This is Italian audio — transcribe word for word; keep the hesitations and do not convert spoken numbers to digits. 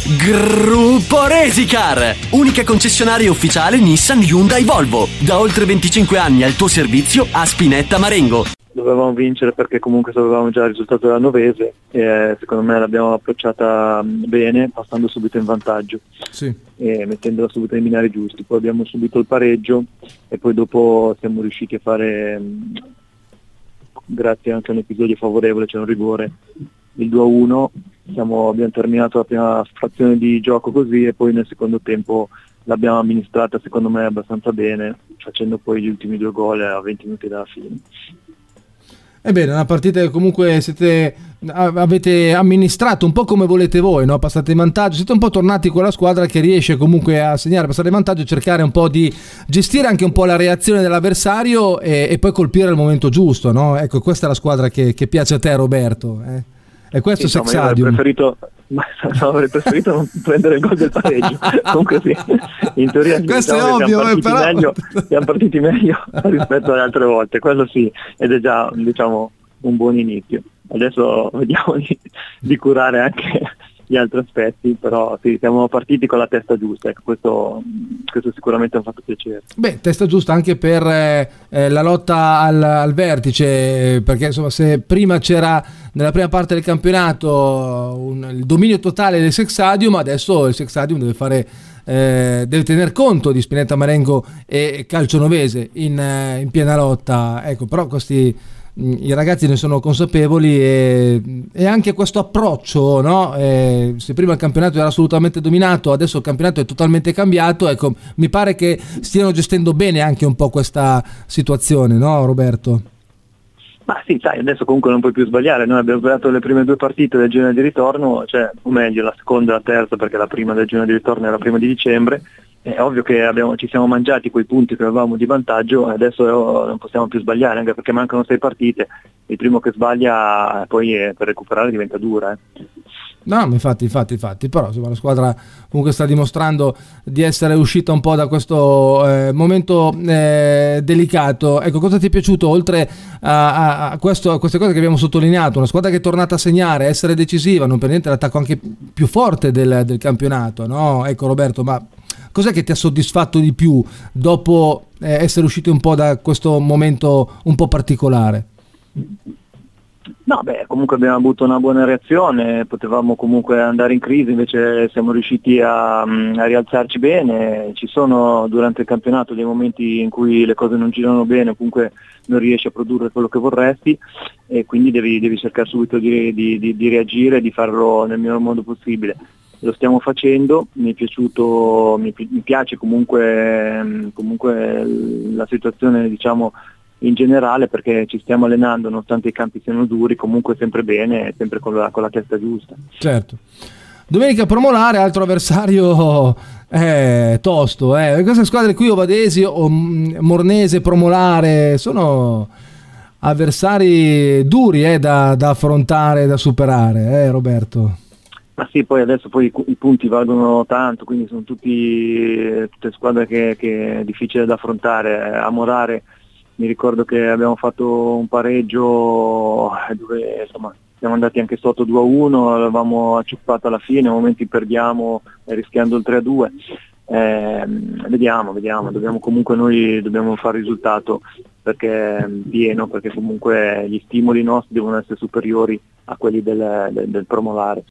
Gruppo Resicar, unica concessionaria ufficiale Nissan, Hyundai, Volvo. Da oltre venticinque anni al tuo servizio a Spinetta Marengo. Dovevamo vincere perché comunque sapevamo già il risultato della Novese e secondo me l'abbiamo approcciata bene, passando subito in vantaggio, sì, e mettendola subito nei binari giusti. Poi abbiamo subito il pareggio e poi dopo siamo riusciti a fare, grazie anche a un episodio favorevole, c'è un rigore, il due a uno. Siamo, abbiamo terminato la prima frazione di gioco così e poi nel secondo tempo l'abbiamo amministrata secondo me abbastanza bene, facendo poi gli ultimi due gol a venti minuti dalla fine. Ebbene, una partita che comunque siete, avete amministrato un po' come volete voi, no? Passate in vantaggio, siete un po' tornati con la squadra che riesce comunque a segnare, passare in vantaggio, cercare un po' di gestire anche un po' la reazione dell'avversario e, e poi colpire al momento giusto, no? Ecco, questa è la squadra che, che piace a te, Roberto, eh? E questo sì, è Sexadium. Avrei preferito, ma, avrei preferito non prendere il gol del pareggio. Comunque sì, in teoria questo diciamo è ovvio, siamo partiti, però... meglio, siamo partiti meglio rispetto alle altre volte, quello sì, ed è già diciamo un buon inizio. Adesso vediamo di, di curare anche gli altri aspetti, però sì, siamo partiti con la testa giusta, ecco, questo, questo sicuramente ha fatto piacere. Beh, testa giusta anche per eh, la lotta al, al vertice, perché insomma se prima c'era nella prima parte del campionato un, il dominio totale del Sexadium, adesso il Sexadium deve fare eh, deve tener conto di Spinetta Marengo e Calcionovese in, in piena lotta, ecco, però questi i ragazzi ne sono consapevoli e, e anche questo approccio, no? Eh, se prima il campionato era assolutamente dominato, adesso il campionato è totalmente cambiato, ecco, mi pare che stiano gestendo bene anche un po' questa situazione, no Roberto? Ma sì, sai, adesso comunque non puoi più sbagliare, noi abbiamo sbagliato le prime due partite del girone di ritorno, cioè, o meglio la seconda e la terza, perché la prima del girone di ritorno era la prima di dicembre. È ovvio che abbiamo, ci siamo mangiati quei punti che avevamo di vantaggio e adesso non possiamo più sbagliare, anche perché mancano sei partite, il primo che sbaglia poi eh, per recuperare diventa dura. Eh. No, infatti, infatti, infatti, però insomma, la squadra comunque sta dimostrando di essere uscita un po' da questo eh, momento eh, delicato. Ecco, cosa ti è piaciuto oltre a, a, a, questo, a queste cose che abbiamo sottolineato? Una squadra che è tornata a segnare, essere decisiva, non per niente l'attacco anche più forte del, del campionato, no? Ecco Roberto, ma cos'è che ti ha soddisfatto di più dopo eh, essere usciti un po' da questo momento un po' particolare? No, beh, comunque abbiamo avuto una buona reazione, potevamo comunque andare in crisi, invece siamo riusciti a, a rialzarci bene. Ci sono durante il campionato dei momenti in cui le cose non girano bene, comunque non riesci a produrre quello che vorresti e quindi devi, devi cercare subito di, di, di, di reagire e di farlo nel miglior modo possibile. Lo stiamo facendo, mi è piaciuto, mi, mi piace comunque, comunque la situazione, diciamo, in generale, perché ci stiamo allenando nonostante i campi siano duri, comunque sempre bene, sempre con la, con la testa giusta. Certo. Domenica Promolare, altro avversario eh, tosto, eh. Queste squadre qui, Ovadesi o Mornese, Promolare, sono avversari duri eh, da, da affrontare, da superare, eh, Roberto? Ma sì, poi adesso poi i, i punti valgono tanto, quindi sono tutti, tutte squadre che, che è difficile da affrontare. A Morare mi ricordo che abbiamo fatto un pareggio dove insomma siamo andati anche sotto due a uno, l'avevamo acciuppato alla fine, a momenti perdiamo rischiando il tre a due. Eh, vediamo, vediamo, dobbiamo comunque noi dobbiamo fare risultato perché pieno, perché comunque gli stimoli nostri devono essere superiori a quelli del, del, del Promolare.